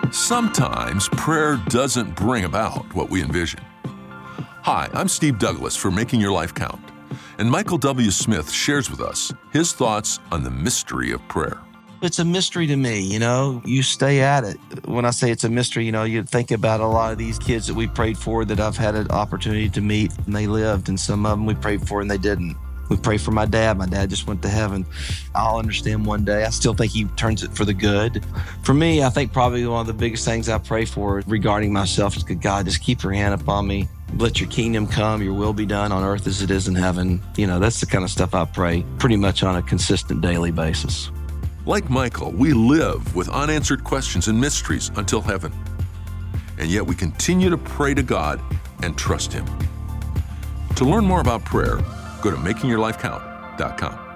Sometimes prayer doesn't bring about what we envision. Hi, I'm Steve Douglas for Making Your Life Count, and Michael W. Smith shares with us his thoughts on the mystery of prayer. It's a mystery to me, you stay at it. When I say it's a mystery, you think about a lot of these kids that we prayed for that I've had an opportunity to meet and they lived, and some of them we prayed for and they didn't. We prayed for my dad. My dad just went to heaven. I'll understand one day. I still think he turns it for the good. For me, I think probably one of the biggest things I pray for regarding myself is, God, just keep your hand upon me. Let your kingdom come, your will be done on earth as it is in heaven. That's the kind of stuff I pray pretty much on a consistent daily basis. Like Michael, we live with unanswered questions and mysteries until heaven. And yet we continue to pray to God and trust Him. To learn more about prayer, go to makingyourlifecount.com.